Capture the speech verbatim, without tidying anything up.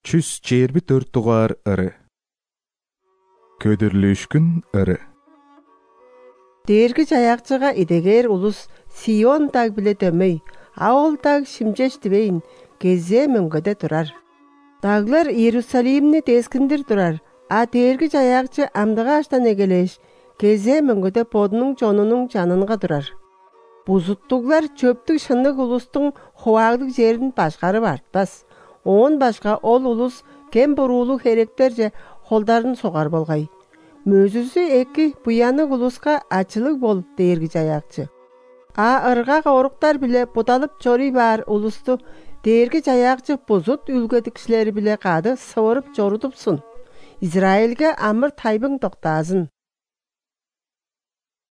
жүз жыйырма төрт дугаар ыры. Көдүрлүүшкүн ыры. Дээрги жаягчыга идегер улус Сион даг биле дөмөй, Аол даг шимжеш дибейин кезе мөңгөдө турар. Даглар Иерусалимни дескиндир турар, а дээрги жаягчы амдыгаштан эгелеш, кезе мөңгөдө подунун жонунун жанынга турар. Бузуттуглар чөптүк шыннык улустун хувагдык жерин башкарып артпас. Он башка ол улус кем бурулук херектерже холдарын согар болгай. Мөзүсү эки буянык улуска ачылык бол дээрги жаягчы. А ыргак оруктар биле будалып жорий бар улусту дээрги жаягчы бузут үлгөдү кишилери биле кады сыбырып жорутупсун. Израилге амыр тайбың токтасын.